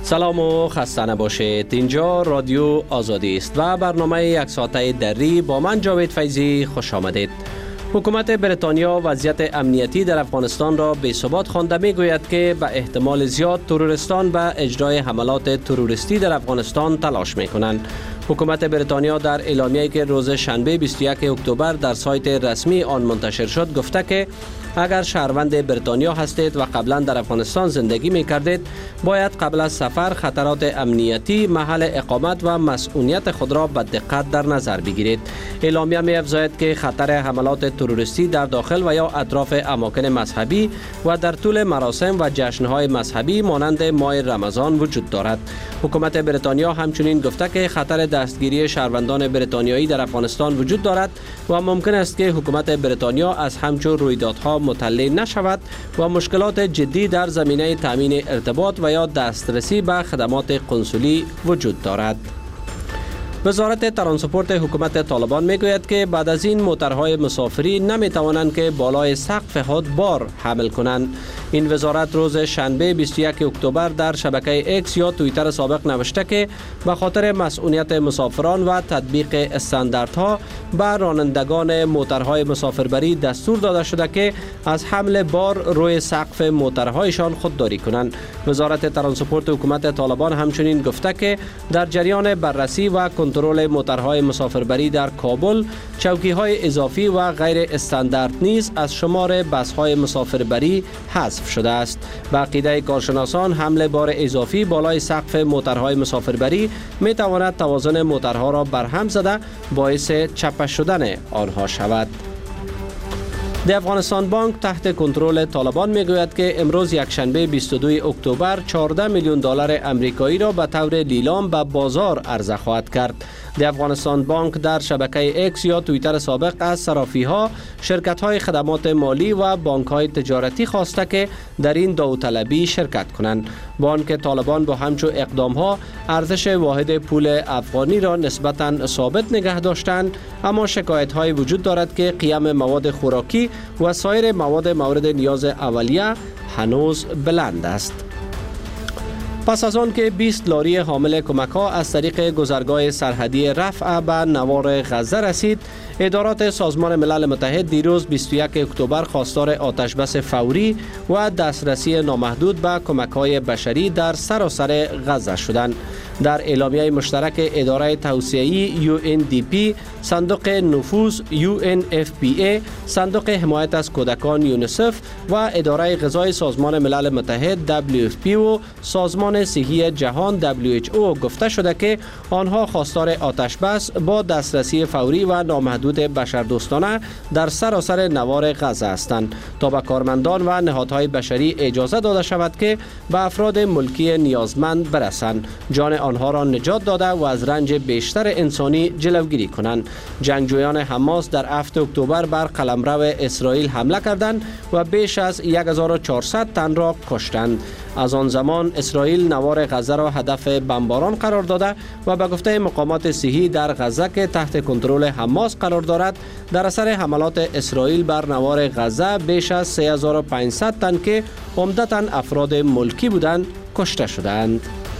سلام و خسته نباشید. اینجا رادیو آزادی است و برنامه یک ساعته دری با من جاوید فیضی خوش آمدید. حکومت بریتانیا وضعیت امنیتی در افغانستان را بی‌ثبات خوانده می‌گوید که به احتمال زیاد تروریستان به اجرای حملات تروریستی در افغانستان تلاش می‌کنند. حکومت بریتانیا در اعلامیه‌ای که روز شنبه 21 اکتبر در سایت رسمی آن منتشر شد گفته که اگر شهروند بریتانیا هستید و قبلا در افغانستان زندگی می کردید باید قبل از سفر خطرات امنیتی، محل اقامت و مسئولیت خود را به دقت در نظر بگیرید. اعلامیه می افزاید که خطر حملات تروریستی در داخل و یا اطراف اماکن مذهبی و در طول مراسم و جشن‌های مذهبی مانند ماه رمضان وجود دارد. حکومت بریتانیا همچنین گفته که خطر دستگیری شهروندان بریتانیایی در افغانستان وجود دارد و ممکن است که حکومت بریتانیا از همچون رویدادها مطلع نشود و مشکلات جدی در زمینه تامین ارتباط و یا دسترسی به خدمات قنسولی وجود دارد. وزارت ترانسپورت حکومت طالبان میگوید که بعد از این موترهای مسافری نمیتوانند که بالای سقف حد بار حمل کنند. این وزارت روز شنبه 21 اکتبر در شبکه اکس یا توییتر سابق نوشته که به خاطر مسئولیت مسافران و تطبیق استانداردها به رانندگان موترهای مسافربری دستور داده شده که از حمل بار روی سقف موترهایشان خودداری کنند. وزارت ترانسپورت حکومت طالبان همچنین گفته که در جریان بررسی و کنترل موترهای مسافربری در کابل چوکی‌های اضافی و غیر استاندارد نیز از شمار بس‌های مسافربری حذف شده است. به عقیده کارشناسان حمل بار اضافی بالای سقف موترهای مسافربری می‌تواند توازن موترها را برهم زده باعث چپه شدن آنها شود. د افغانستان بانک تحت کنترل طالبان میگوید که امروز یکشنبه 22 اکتبر 14 میلیون دلار امریکایی را به طور لیلام به بازار عرضه خواهد کرد. د افغانستان بانک در شبکه اکس یا توییتر سابق از صرافی‌ها، شرکت‌های خدمات مالی و بانک‌های تجارتی خواسته که در این داوطلبی شرکت کنند. بانک طالبان با همچون اقدام‌ها ارزش واحد پول افغانی را نسبتاً ثابت نگه داشتند، اما شکایت‌های وجود دارد که قیمت مواد خوراکی و سایر مواد مورد نیاز اولیه هنوز بلند است. پس از آن که 20 لاری حامل کمک‌ها از طریق گذرگاه سرحدی رفح به نوار غزه رسید، ادارات سازمان ملل متحد دیروز 21 اکتبر خواستار آتشبس فوری و دسترسی نامحدود به کمک‌های بشری در سراسر غزه شدند. در اعلامیه مشترک اداره توسعه‌ای UNDP، صندوق نفوذ UNFPA، صندوق حمایت از کودکان یونیسف و اداره غذای سازمان ملل متحد WFP و سازمان صحی جهان WHO گفته شده که آنها خواستار آتشبس با دسترسی فوری و نامحدود بشردوستانه در سراسر نوار غزه هستند تا به کارمندان و نهادهای بشری اجازه داده شود که به افراد ملکی نیازمند برسند، جان آنها را نجات داده و از رنج بیشتر انسانی جلوگیری کنند. جنگجویان حماس در 7 اکتبر بر قلمرو اسرائیل حمله کردند و بیش از 1400 تن را کشتند. از آن زمان اسرائیل نوار غزه را هدف بمباران قرار داده و به گفته مقامات صحی در غزه که تحت کنترل حماس قرار دارد، در اثر حملات اسرائیل بر نوار غزه بیش از 3500 تن که عمدتاً افراد ملکی بودند کشته شدند.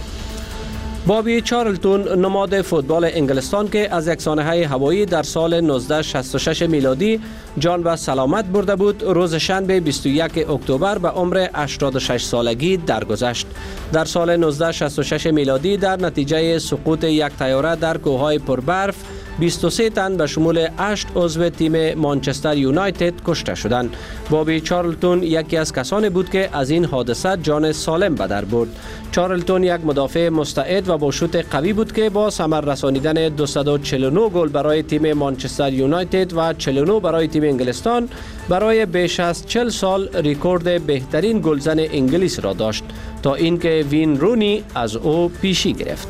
بابی چارلتون، نماد فوتبال انگلستان که از یک سانحه هوایی در سال 1966 میلادی جان به سلامت برده بود، روز شنبه 21 اکتبر به عمر 86 سالگی درگذشت. در سال 1966 میلادی در نتیجه سقوط یک طیاره در کوههای پربرف 23 تن به شمول 8 عضو تیم مانچستر یونایتد کشته شدند. بابی چارلتون یکی از کسانی بود که از این حادثه جان سالم به در برد. چارلتون یک مدافع مستعد و با شوت قوی بود که با ثمر رسانیدن 249 گل برای تیم مانچستر یونایتد و 49 برای تیم انگلستان برای بیش از 40 سال رکورد بهترین گلزن انگلیس را داشت تا اینکه وین رونی از او پیشی گرفت.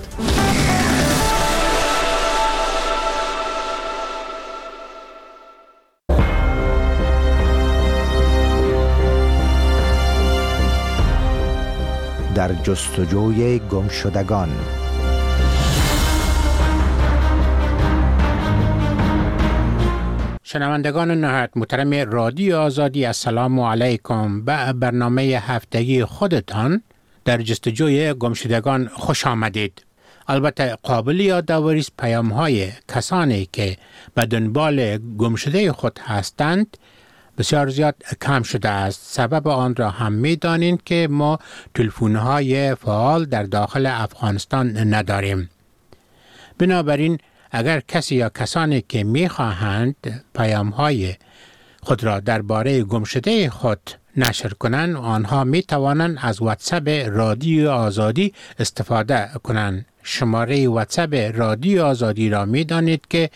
در جستجوی گمشدگان. شنوندگان نهایت محترم رادیو آزادی، السلام علیکم. به برنامه هفتگی خودتان در جستجوی گمشدگان خوش آمدید. البته قابل یادآوری است پیام‌های کسانی که به دنبال گمشده خود هستند بسیار زیاد کم شده است. سبب آن را هم می‌دانید که ما تلفن‌های فعال در داخل افغانستان نداریم. بنابراین اگر کسی یا کسانی که می‌خواهند پیام‌های خود را درباره گمشده خود نشر کنند، آنها می‌توانند از واتساپ رادیو آزادی استفاده کنند. شماره واتساپ رادیو آزادی را می‌دانید که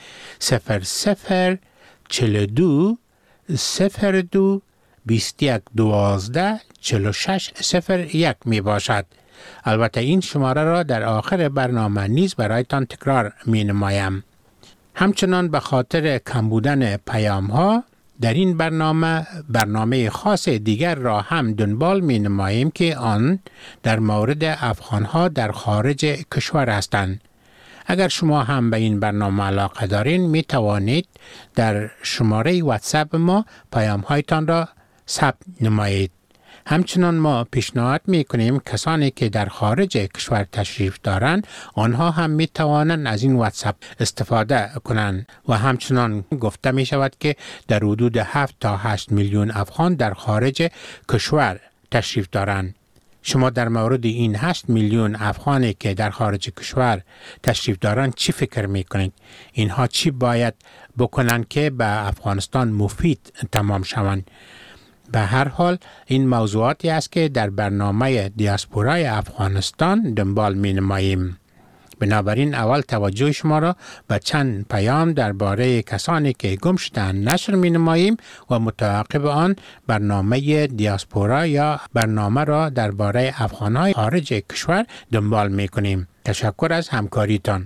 0042 02 21 12 46 01 می باشد. البته این شماره را در آخر برنامه نیز برایتان تکرار می نمایم. همچنان به خاطر کم بودن پیام ها در این برنامه خاص دیگر را هم دنبال می نماییم که آن در مورد افغان ها در خارج کشور هستند. اگر شما هم به این برنامه علاقه دارین می توانید در شماره واتساپ ما پیام هایتان را ثبت نمایید. همچنان ما پیشنهاد می کنیم کسانی که در خارج کشور تشریف دارند آنها هم می توانند از این واتساپ استفاده کنند و همچنان گفته می شود که در حدود 7 تا 8 میلیون افغان در خارج کشور تشریف دارند. شما در مورد این 8 میلیون افغانی که در خارج کشور تشریف دارند چی فکر میکنید؟ اینها چی باید بکنند که به افغانستان مفید تمام شوند؟ به هر حال این موضوعاتی است که در برنامه دیاسپورای افغانستان دنبال می نماییم. بنابراین اول توجه شما را به چند پیام درباره کسانی که گم شدند نشر می نماییم و متعاقب آن برنامه دیاسپورا یا برنامه را درباره افغان‌های خارج کشور دنبال می کنیم. تشکر از همکاریتان.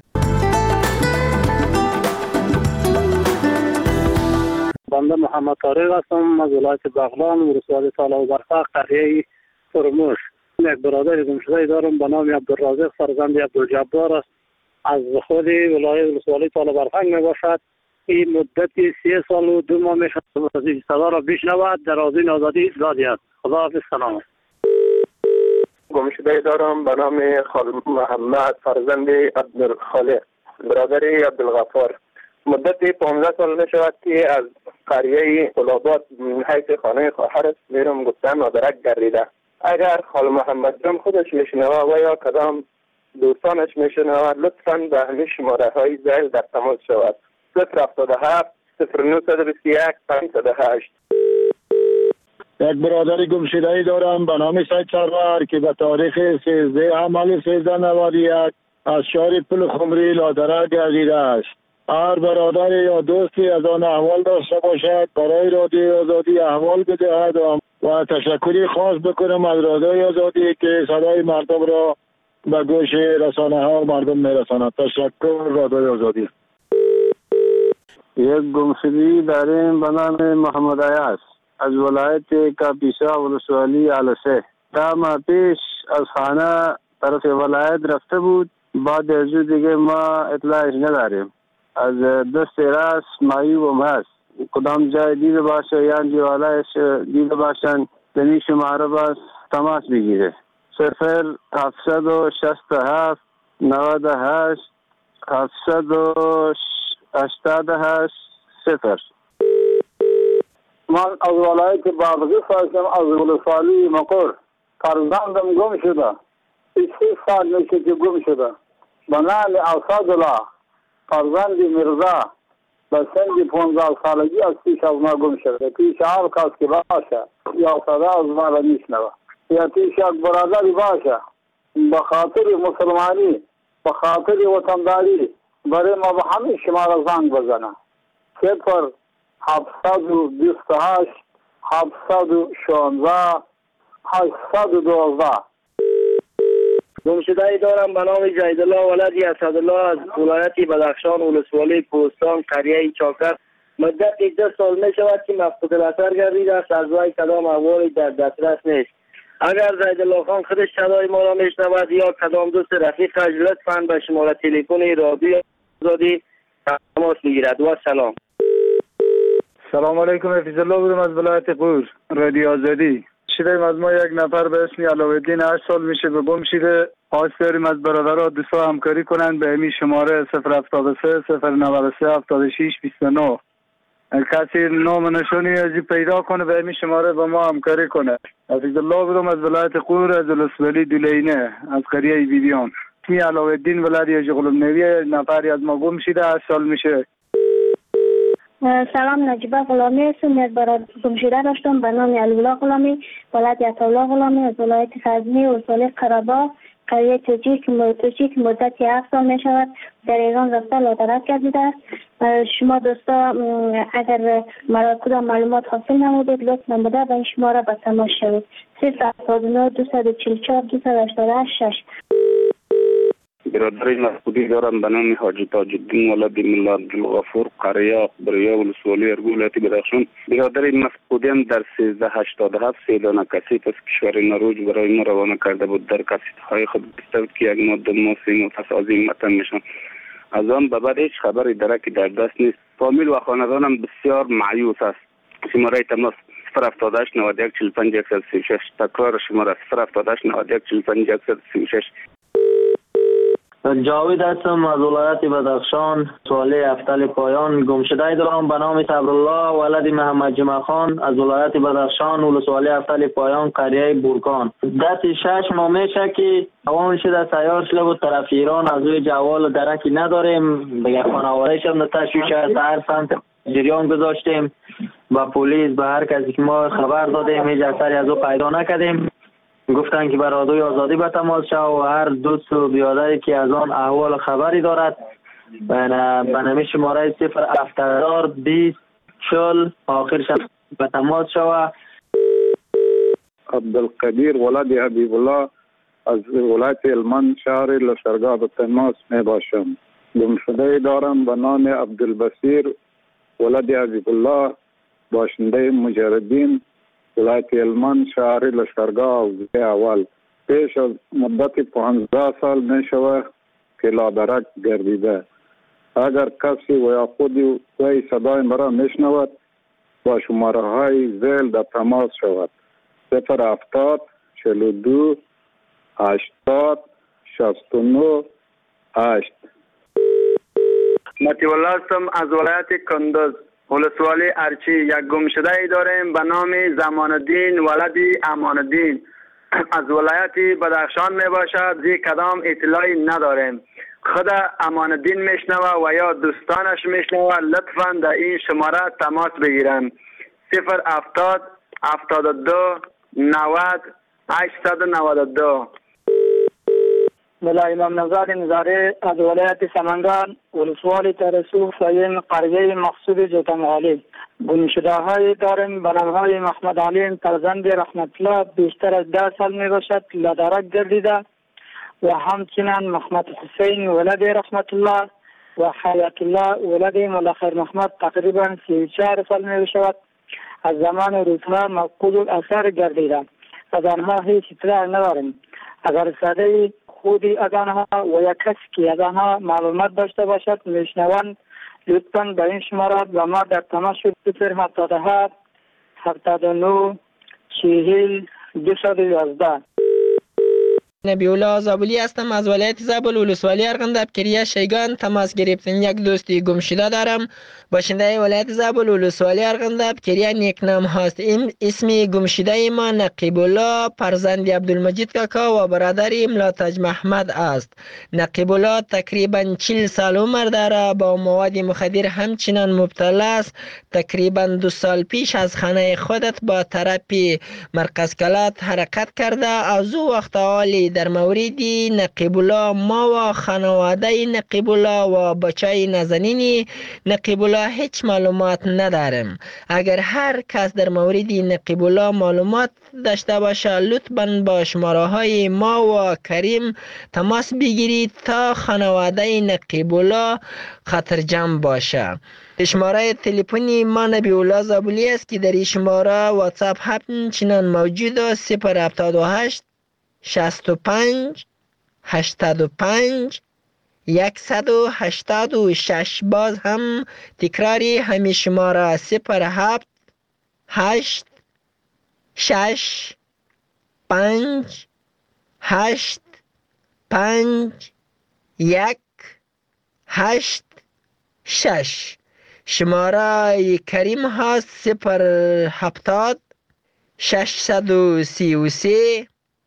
بنده محمد طارق هستم از ولایت بغلان، ولسوالی طالب برفق، قریه فرموش. یک برادر گمشده دارم به نام عبدالرازق فرزند عبدالجبار است. از خود ولسوالی طالب برفق می باشد. این مدت 3 سال و 2 ماه می شود صدا را بشنود. در آذین آزادی ایستادی است. خداحافظ. سلام. گمشده دارم به نام خال محمد فرزند عبدالخالق برادر عبدالغفار. مدت 15 سال می شود که از قریه طلابات حیث خانه خواهرش میرم گفتن مادرک گردیده. اگر خال محمد جان خودش میشنوه و یا کدام دوستانش میشنوه لطفاً به همین شماره های زیل در تماس شود. 077 0921 508. یک برادر گمشده‌ای دارم به نام سید سرور که به تاریخ 13 حمل 1391 از شهر پل خمری لادره گردیده است. هر برادر یا دوستی از آن احوال داشته باشد برای رادیو آزادی احوال بدهد و تشکری خاص بکنم از رادیو آزادی که صدای مردم را به گوش رسانه ها مردم میرساند. تشکر رادیو آزادی. یک گمشدگی داریم به نام محمد عیاض از ولایت کاپیسا ولسوالی علسه. 10 ماه پیش از خانه طرف ولایت رفته بود. بعد از دیگه ما اطلاعش نداریم. از دست راست معیوب هست. کدام جای دیده باشه یا دیوالایش دیده باشن دنی شماره باز تماس بگیره. 0767 98 788 0. من از ولایت بادغیس هستم، از ولسوالی مقر. فرزندم گم شده. 3 سال میشه که گم شده. به نام اسدالله فرزند مرزا به سن 15 سالگی از پیش از ما گم شده. پیش هر کس که باشه یا صدا از ما را میشنوه یا پیش یک برادری باشه به خاطر مسلمانی به خاطر وطنداری برای ما به همین شماره زنگ بزنه. 0728 716 812. گمشده‌ای دارم به نام جیدالله ولد اسدالله از ولایت بدخشان ولسوالی کوهستان قریه چاکر. مدت 2 سال می شود که مفقود الاثر گردیده است. از وی کدام احوالی در دسترس نیست. اگر جیدالله خان خودش صدای ما را میشنود یا کدام دوست رفیقش لطفاً به شماره تلفن رادیو آزادی تماس بگیرد. و سلام. سلام علیکم. حفیظ الله بودم از ولایت قور رادیو آزادی. شدیم از ما یک نفر به اسم علاءالدین 8 سال میشه به گم شده. خواست داریم از برادرها دوستا همکاری کنند به همین شماره 073 093 76 29. کسی نام نشانی ازی پیدا کنه به همین شماره با ما همکاری کنه. عزیزالله بودم از ولایت قور از الاسولی دولینه از قریه بیبیان. اسمی علاءالدین ولایت جغلم نویه. نفری از ما گم شده 8 سال میشه. سلام، نجیبه غلامی هستم. یک برادر گم شده داشتم به نام علی‌الله غلامی ولایت عطاالله غلامی از ولایت غزنی ولسوالی قره‌باغ قریه توچی که مدت 7 سال می شود در ایران رفته لادرک گردیده است. شما دوستا اگر مرا کدام معلومات حاصل نمودید لطف نموده به این شماره به تماس شوید. 079 244 288 6. برادر مسعودی دارم به نام حاجی تاج الدین ولد ملا عبدالغفور قریه بریا ولسوالی ارگولتی بدخشان. برادر مسعودی در 1387 سیلانه کثیف از کشور نروژ برای ما روانه کرده بود. در کثیف‌های خود گفته که یک ماه 2 ماه 3 ماه پس از این وطن میشم. از آن به بعد هیچ خبری درکی در دست نیست. فامیل و خاندانم بسیار مایوس است. شماره تماس 078 91 45 136. تکرار شماره 078 91 45 136. جاوید هستم از ولایت بدخشان سوالی افتل پایان. گمشده دارم به نام صبرالله ولد محمد جمعه خان از ولایت بدخشان ولسوالی افتل پایان قریه بورکان. دست 6 ماه میشه که روان شده سیار شده بود طرف ایران. از روی جوال درکی نداریم. بگه خانواده شد تشویش است. هر سمت جریان گذاشتیم با پلیس به هر کسی که ما خبر دادیم هیچ اثری از او پیدا نکردیم. گفتن که برادوی آزادی به تماس شو و هر دوست و بیادری که از آن احوال خبری دارد به نمی شماره 070 40 آخرش به تماس شو. عبدالقدیر ولد حبیب الله از ولایت هلمند شهر لشکرگاه به تماس می باشم. گمشده دارم به نام عبدالبصیر ولد حبیب الله باشنده مجردین ولایت هلمند شهر لشکرگاه اول. پیش از مدت 15 سال می شود که لادرک گردیده. اگر کسی و یا خودی وی صدای مرا می شنود با شماره های زیل در تماس شود. 070 42 80 69 8. مطیع الله هستم از ولایت کندز ولسوالی ارچی. یک گمشده ای داریم به نام زمان الدین ولدی امان الدین از ولایت بدخشان می باشد. زی کدام اطلاعی نداریم. خود امان الدین میشنوه و یا دوستانش میشنوه لطفا در این شماره تماس بگیرن. 070 72 90 892. ملا امام نژاد نظاری از ولایت سمنگان ولسوالی ترسو فایم قریه مقصود جوتمغالی. گمشده های داریم به نامهای محمد علی فرزند رحمت الله بیشتر از 10 سال می باشد لادرک گردیده و همچنین محمد حسین ولد رحمت الله و حیات الله ولد ملا خیر محمد تقریبا 34 سال می باشد از زمان روزها مفقود الاثر گردیده. از آنها هیچ اطلاع نداریم. اگر ساده خودی از آنها و یک کسی که از آنها معلومات داشته باشد میشنوند لطفاً به این شماره و ما در تماس شد. 077 79 40 211. نبی الله زابلی هستم از ولایت زابل ولسوالی ارغنداب کریه شیگان. تماس گرفتن یک دوستی گم شده دارم باشنده ولایت زابل ولسوالی ارغنداب کریه. نیکنام هاست. اسمی گم شده ما نقیب الله فرزند عبدالمجید کاکا و برادر ملاتج محمد است. نقیب الله تقریبا 40 سال عمر داره. با مواد مخدر همچنان مبتلا است. تقریبا 2 سال پیش از خانه خودت با تراپی مرکز کلات حرکت کرده. از او وقت حالی در مورد نقیب الله ما و خانواده نقیب الله و بچه نازنین نقیب الله هیچ معلومات نداریم. اگر هر کس در مورد نقیب الله معلومات داشته باشه لطفاً با شماره های ما و کریم تماس بگیرید تا خانواده نقیب الله خطرجم باشه. شماره تلفنی ما نبی الله زابلی است که در این شماره واتساپ همچنان موجود است. 078 65 85 186. باز هم تکراری همین شماره 07 8 6 5 8 5 1 8 6. شماره کریم هست 070 633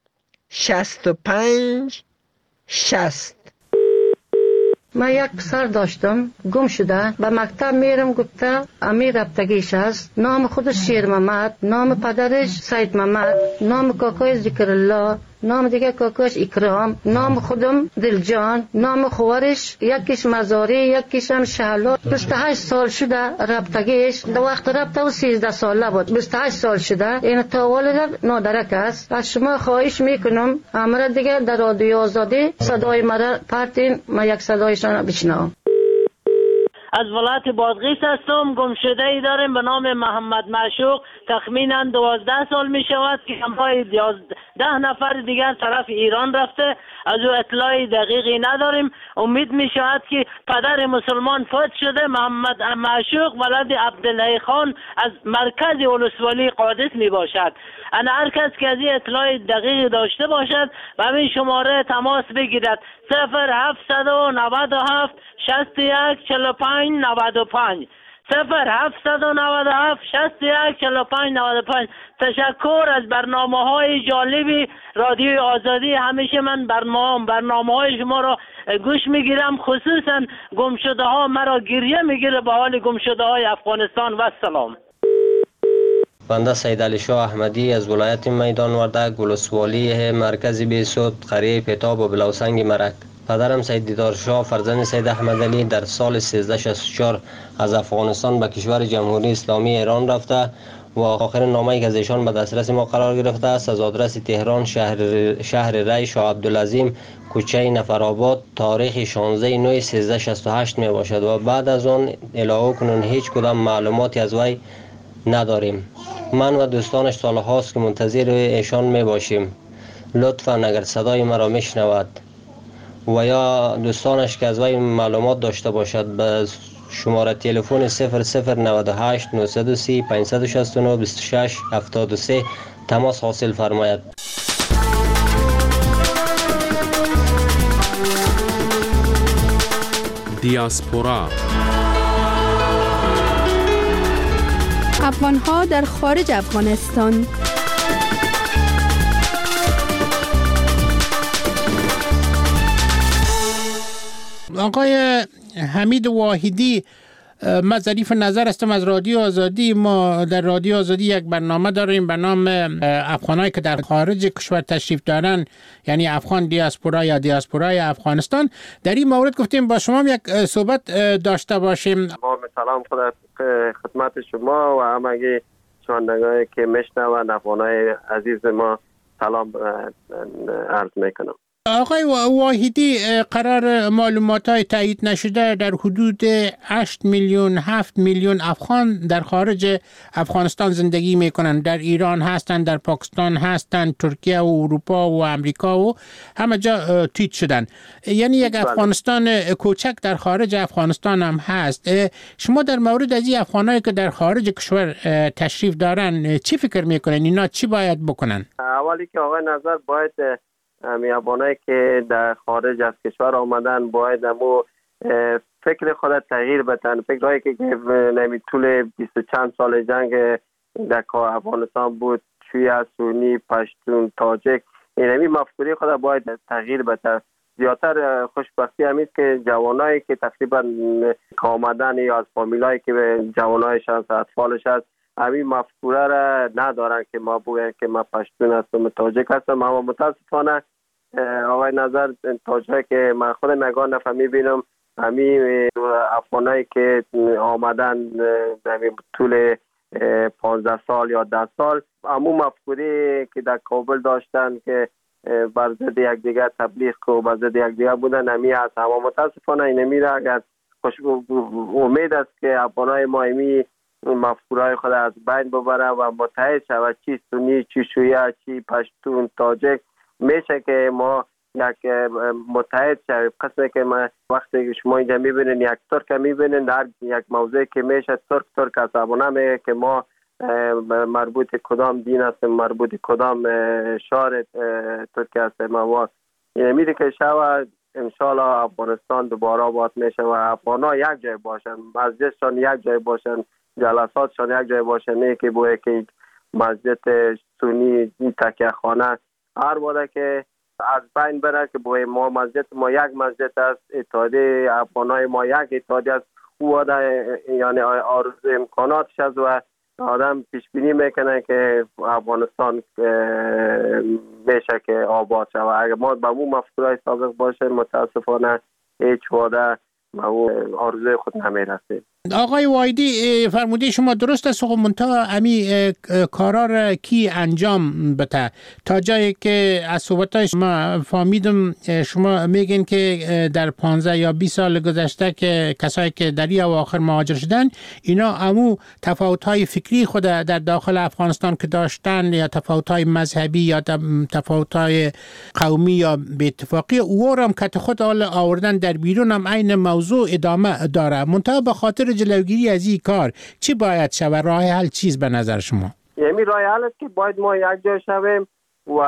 65 60. من یک پسر داشتم گم شده، به مکتب میرم گفته امیر رفتگیش است. نام خودش شیر محمد، نام پدرش سید محمد، نام کاکای ذکر الله، نام دیگه کاکاش اکرام، نام خودم دلجان، نام خوارش یکیش مزاری یکیش هم شهلا. 28 سال شده رفتگیش. در وقت رفته و 13 ساله بود. 28 سال شده. این تا والد نادرک است. از شما خواهش میکنم امر دیگه در رادیو آزادی صدای مرا پرتین، من یک صدایشان بشنوم. از ولایت بادغیس هستم. گمشده ای داریم به نام محمد معشوق. تخمینا 12 سال می شود که همراه 10 نفر دیگر طرف ایران رفته. از او اطلاعی دقیقی نداریم. امید می شود که پدر مسلمان فوت شده. محمد معشوق ولد عبدالله خان از مرکز ولسوالی قادس می باشد. انا هر کس که از این اطلاع دقیق داشته باشد و همین شماره تماس بگیرد 0797 61 45 95 0797 61 45 95. تشکر از برنامه‌های جالبی رادیو آزادی. همیشه من برنامه‌های شما را گوش میگیرم، خصوصا گمشده‌ها مرا گریه میگیره به حال گمشده‌های افغانستان. و سلام. بنده سید علی شاه احمدی از ولایت میدان وردک ولسوالی مرکز بیسود قریه پیتاب و بلوسنگ مرک. پدرم سید دیدار شاه فرزند سید احمد علی در سال 1364 از افغانستان به کشور جمهوری اسلامی ایران رفته و آخرین نامه‌ای که از ایشان به دسترس ما قرار گرفته است از آدرس تهران شهر ری شاه عبدالعظیم کوچه نفرآباد تاریخ 16/9/1368 می باشد و بعد از آن الهو کنون هیچ کدام معلوماتی از وی نداریم. من و دوستانش سالهاست که منتظر ایشان می باشیم. لطفاً اگر صدای مرا میشنود و یا دوستانش که از وی معلومات داشته باشد به شماره تلفن 0098 930 569 26 73 تماس حاصل فرماید. دیاسپورا افغان‌ها در خارج افغانستان. آقای حمید واحدی، من ظریف نظر هستم از رادیو آزادی. ما در رادیو آزادی یک برنامه داریم به نام افغانایی که در خارج کشور تشریف دارن، یعنی افغان دیاسپورا یا دیاسپورای افغانستان. در این مورد گفتیم با شما یک صحبت داشته باشیم. با سلام خدمت شما و همگی شنوندگانی که میشنوند افغانای عزیز ما سلام عرض میکنم. آقای واحدی، قرار معلومات‌های تایید نشده در حدود 8 میلیون 7 میلیون افغان در خارج افغانستان زندگی میکنند. در ایران هستند، در پاکستان هستند، ترکیه و اروپا و امریکا و همه جا تیت شدن. یعنی یک افغانستان کوچک در خارج افغانستان هم هست. شما در مورد از این افغانایی که در خارج کشور تشریف دارن چی فکر میکنن؟ اینا چی باید بکنن؟ اولی که آقای نظر باید افغانایی که در خارج از کشور آمدن باید امو فکر خود تغییر بدن. فکرهایی که نمی طول 20 چند سال جنگ در افغانستان بود، شیعه، سنی، پشتون، تاجک، اینمی مفکوری خود باید تغییر بدن. زیادتر خوشبختی همیست که جوانایی که تقریبا آمدن یا از فامیلایی که جوانایشان اطفالش هست همین مفکوره را ندارن که ما بگویم که ما پشتون هستم تاجک هستم. اما متاسفانه آقای نظر تاجک که من خود نگاه نفر میبینم همین افغانایی که آمدن همین طول 15 سال یا 10 سال همون مفکوری که در کابل داشتن که بر ضد یکدیگر تبلیغ و بر ضد یکدیگر بودن همین هست. اما متاسفانه اینمی را اگر امید است که افغانای ما همین مفکورهای خود از بین ببره و متحد شود، چی سنی، چی شیعه، چی پشتون، تاجک، میشه که ما یک متحد شویم. قسمه که ما وقتی شما اینجا میبینین یک ترک میبینین در یک موضوع که میشه ترک عصبانه میگه که ما مربوط کدام دین است، مربوط کدام شهر ترکیه است. ما میده که شود انشالله افغانستان دوباره آباد میشه و افغانا یک جای باشن، مسجدشان یک جای باشن، جلساتشان یک جای باشن، نه که بوده که مسجد سنی تکیه خانه هر بوده که از بین بره که بوده ما مسجد ما یک مسجد است، اتحادیه افغانای ما یک اتحادیه است. او بوده یعنی آرزو امکاناتش است و آدم پیش بینی میکنه که افغانستان میشه که آباد شود. اگر ما به اون مفکورهای سابق باشه متاسفانه هیچ وعده به اون آرزوی خود نمیرسه. آقای وایدی فرموده شما درست است، منتها امی کارا کی انجام بده تا جایی که از صحبت‌های شما فهمیدم شما میگین که در 15 یا 20 سال گذشته که کسایی که در این اواخر مهاجر شدن اینا همو تفاوت‌های فکری خود در داخل افغانستان که داشتن یا تفاوت‌های مذهبی یا تفاوت‌های قومی یا بی اتفاقی اورم که خود آوردن در بیرون هم این موضوع ادامه داره. منتها به خاطر جلوگیری از این کار چی باید شود؟ راه حل چیز به نظر شما؟ یعنی راه حل است که باید ما یک جای شویم و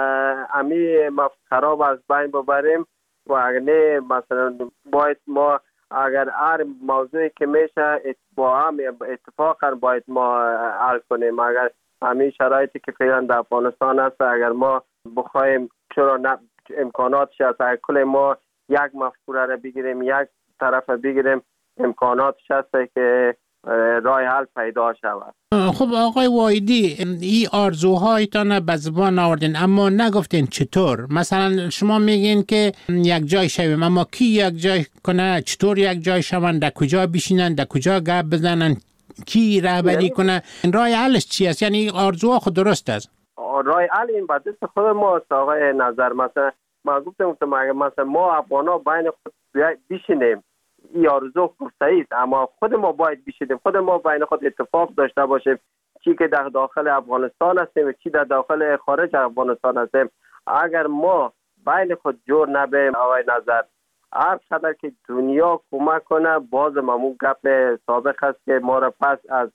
امی خراب از بین ببریم و اگر نه مثلا باید ما اگر هر موضوعی که میشه با هم اتفاقا باید ما حل کنیم. اگر همین شرایطی که فعلا در افغانستان است اگر ما بخوایم چرا امکاناتش هست، اگر کل ما یک مفکوره را بگیریم یک طرف بگیریم امکاناتش هست که راه حل پیدا شود. خب آقای وایدی این آرزوهایتان به زبان آوردین اما نگفتین چطور. مثلا شما میگین که یک جای شویم اما کی یک جای کنه؟ چطور یک جای شوند؟ در کجا بشینن؟ در کجا گپ بزنن؟ کی رهبری کنه؟ راه حلش چی است؟ یعنی آرزوها خود درست است؟ راه حل این به دست خود ما است آقای نظر. مثلا ما گفتم مثلا ما افغانا بین خود بشینیم این آرزو صحیح است اما خود ما باید بشینیم، خود ما بین خود اتفاق داشته باشیم، چی که در داخل افغانستان هستیم چی در داخل خارج افغانستان هستیم. اگر ما بین خود جور نبیم آقای نظر هر قدر که دنیا کمک کنه باز همون گپ سابق است که ما را پس از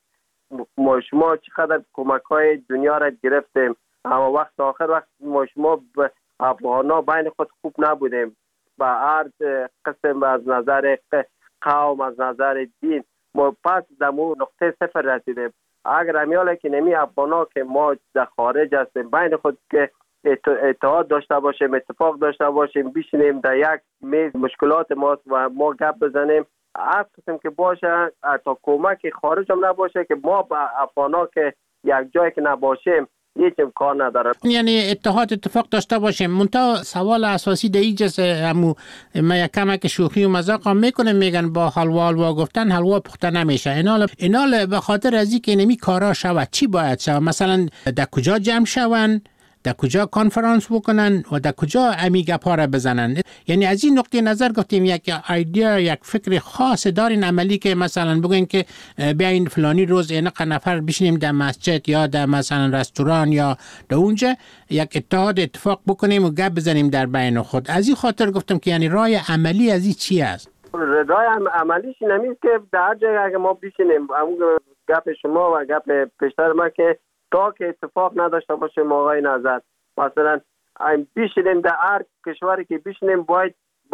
شما چقدر کمک های دنیا را گرفتیم اما وقت آخر وقت شما افغانا بین خود خوب نبودیم با هر قسم از نظر قوم از نظر دین ما پس دمو نقطه صفر رسیدیم. اگر همیاله که نمی افغانا که ما در خارج هستیم بین خود که اتحاد داشته باشیم اتفاق داشته باشیم بشینیم در یک میز مشکلات ماست و ما گپ بزنیم هر قسم که باشه تا کمک خارج هم نباشه که ما با افغانا که یک جای که نباشیم هیچ امکان نداره. یعنی اتفاق داشته باشیم. منتها سوال اساسی در اینجاست همو ما یک کمک شوخی و مذاق هم میکنه میگن با حلوا گفتن حلوا پخته نمیشه. اینال به خاطر از اینکه نمی کارا شود چی باید شود؟ مثلا در کجا جمع شون؟ در کجا کنفرانس بکنن و در کجا امی گپا را بزنن؟ یعنی از این نقطه نظر گفتیم یک ایده یک فکر خاص دارین عملی که مثلا بگوین که بیاین فلانی روز اینقدر نفر بشینیم در مسجد یا در مثلا رستوران یا در اونجا یک اتفاق بکنیم و گپ بزنیم در بین خود. از این خاطر گفتم که یعنی راه عملی از این چی است؟ راه عملیش نمیست که در جای اگه ما بشینیم همون گپ شما و گپ پیشتر ما که تا که اتفاق نداشته باشیم آقای نظر مثلا بشینیم در هر کشوری که بشینیم باید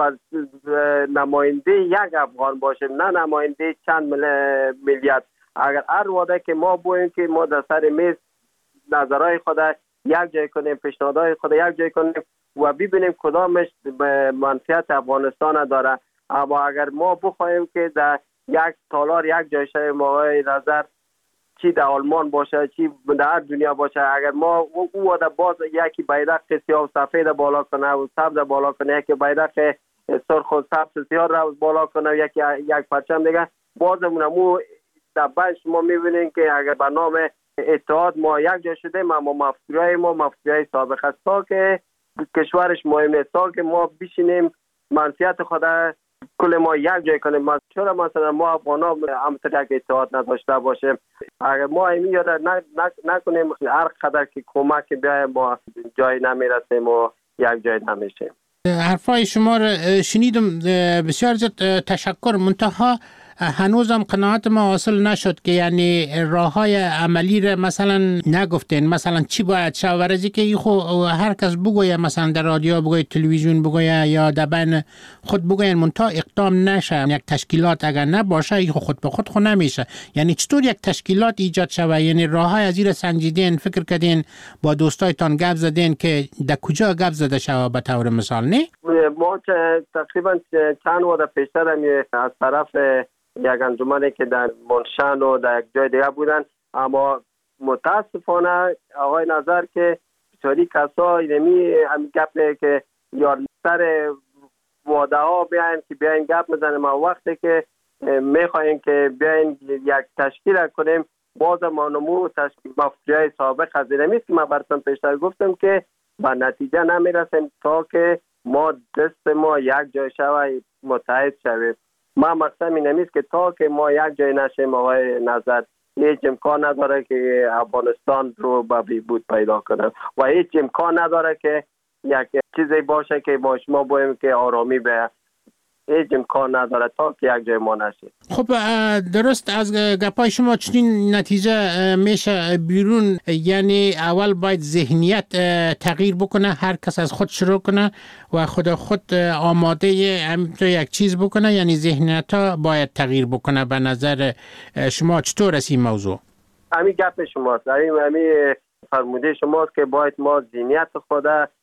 نماینده یک افغان باشیم نه نماینده چند ملیت. اگر هر وعده که ما بویم که ما در سر میز نظرهای خود یک جای کنیم پیشنهادهای خود یک جای کنیم و ببینیم کدامش منفعت افغانستان داره. اما اگر ما بخوایم که در یک تالار یک جای شویم آقای نظر چی در آلمان باشه چی در هر دنیا باشه اگر ما او وعده باز یکی بیرق سیاه و سفید بالا کنه و سبز بالا کنه یکی بیرق سرخ و سبز و سیاه را بالا کنه و یک پرچم دیگه بازمون در بعد شما میبینین که اگر به نام اتحاد ما یک جا شدیم اما مفکورهای سابق است تا که کشورش مهم نیست تا که ما بشینیم منفعت خود کل ما یک جای کنیم. چرا مثلا ما افغانا همطور یک اتحاد نداشته باشیم؟ اگر ما این یاد نکنیم هر قدر که کمک بیایم ما جای نمیرسیم و یک جای نمیشیم. حرفای شما رو شنیدم، بسیار زیاد تشکر. منتها هنوزم قناعت ما حاصل نشد که یعنی راه های عملی را مثلا نگفتین، مثلا چی باید شود، ورزی که هر کس بگویه، مثلا در رادیو بگویه، تلویزیون بگویه یا در بین خود بگوین، منتها اقدام نشه. یک تشکیلات اگر نباشه خود به خود نمیشه. یعنی چطور یک تشکیلات ایجاد شود؟ یعنی راه های از این سنجیدین، فکر کردین، با دوستایتان گپ زدین که در کجا گپ زده شود به طور مثال؟ نه ما تقریبا چند وقت پیشتر از طرف یک انجمنی که در منشن و در یک جای دیگه بودن، اما متاسفانه آقای نظر که بسیاری کسا اینمی هم گپ که یا سر واده ها بیاین که بیاین گپ میزنیم، ما وقتی که میخوایم که بیاین یک تشکیل کنیم باز ما نمو مفکوری سابق از اینمیست که من براتون پیشتر گفتم که به نتیجه نمیرسیم تا که ما دست ما یک جای شوی متحد شویم. ما مقصد اینمیست که تا که ما یک جای نشیم آقای نظر هیچ امکان نداره که افغانستان رو به بهبود پیدا کنه و هیچ امکان نداره که یک چیزی باشه که ما شما بایم که آرامی به هیچ امکان نداره تا که یک جای ما نشه. خب درست از گپای شما چنین نتیجه میشه بیرون، یعنی اول باید ذهنیت تغییر بکنه، هر کس از خود شروع کنه و خود آماده همینطور یک چیز بکنه، یعنی ذهنیت ها باید تغییر بکنه. به نظر شما چطور است این موضوع؟ همین گپ شماست، همین فرموده شماست که باید ما ذهنیت خود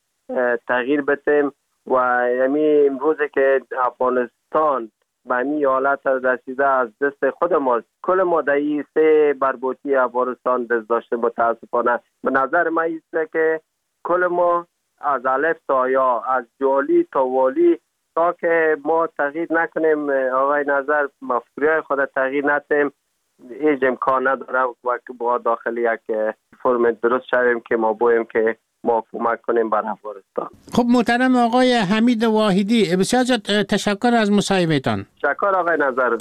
تغییر بدیم و یعنی امروز که افغانستان به این حالت رسیده از دست خود ماست. کل ما در این سه بربوطی افغانستان دست داشته متاسفانه. به نظر من ایست که کل ما از الف تا یا، از جالی تا والی، تا که ما تغییر نکنیم آقای نظر، مفکوری خود تغییر ندیم، هیچ امکان نداره و با داخل یک فرم درست شویم که ما بایم که ما کمک کنیم بر افغانستان. خب محترم آقای حمید واحدی، بسیار تشکر از مصاحبهتان. تشکر آقای نظر.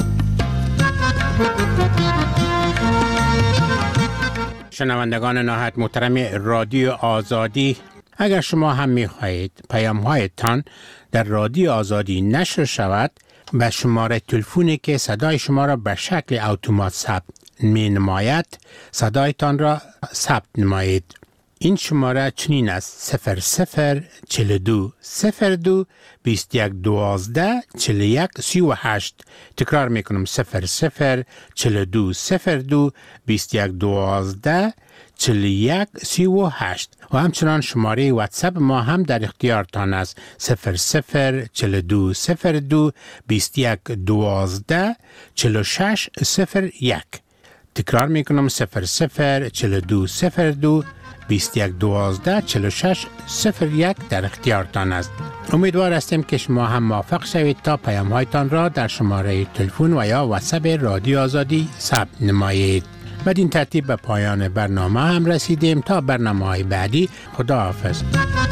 شنوندگان نهایت محترم رادیو آزادی، اگر شما هم می‌خواهید پیام‌هایتان در رادیو آزادی نشر شود، به شماره تلفنی که صدای شما را به شکل اتومات ثبت می‌نماید صدایتان را ثبت نمایید. این شماره چنین است: 0042 02 21 12 41 38. تکرار میکنم: 0042 02 21 12 41 38. و همچنان شماره واتساپ ما هم در اختیارتان است: 0042 02 21 12 46 01. تکرار میکنم: 0042 02 21 12 46 01 در اختیارتان است. امیدوار هستیم که شما هم موفق شوید تا پیام‌هایتان را در شماره تلفن و یا واتساپ رادیو آزادی ثبت نمایید. بدین ترتیب به پایان برنامه هم رسیدیم. تا برنامه‌های بعدی، خداحافظ.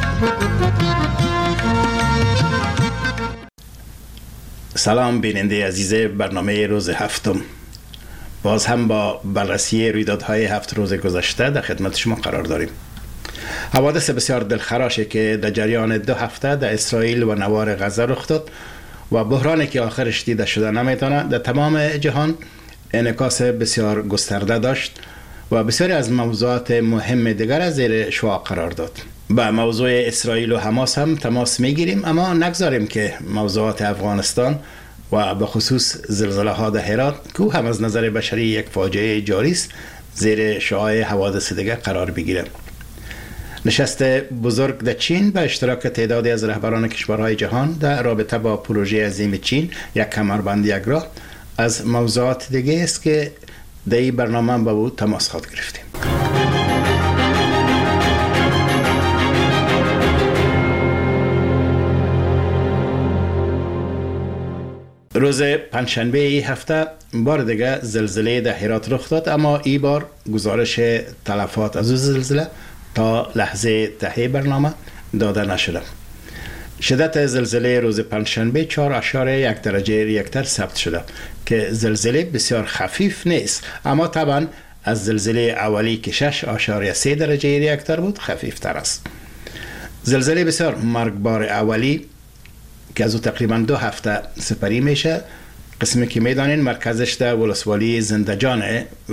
سلام بیننده عزیز برنامه روز هفتم. باز هم با بررسی رویدادهای 7 روز گذشته در خدمت شما قرار داریم. حوادث بسیار دلخراشی که در جریان 2 هفته در اسرائیل و نوار غزه رخ داد و بحرانی که آخرش دیده شده نمیتونه در تمام جهان انعکاس بسیار گسترده داشت و بسیاری از موضوعات مهم دیگر زیر شعاع قرار داد. با موضوع اسرائیل و حماس هم تماس میگیریم، اما نگذاریم که موضوعات افغانستان و به خصوص زلزله ها در هرات که هم از نظر بشری یک فاجعه جاری است زیر شعاع حوادث دیگر قرار بگیره. نشست بزرگ در چین به اشتراک تعدادی از رهبران کشورهای جهان در رابطه با پروژه عظیم چین، یک کمربند یک راه، از موضوعات دیگه است که در این برنامه با او تماس خواهد گرفتیم. روز پنجشنبه این هفته بار دیگه زلزله در هرات رخ داد، اما این بار گزارش تلفات از زلزله تا لحظه ته برنامه داده نشده. شدت زلزله روز پنجشنبه 4.1 درجه ریکتر ثبت شده که زلزله بسیار خفیف نیست، اما طبعا از زلزله اولی که 6.3 درجه ریکتر بود خفیف تر است. زلزله بسیار مرگبار اولی که از او تقریبا 2 هفته سپری میشه قسمی که میدانین مرکزش در ولسوالی زندجانه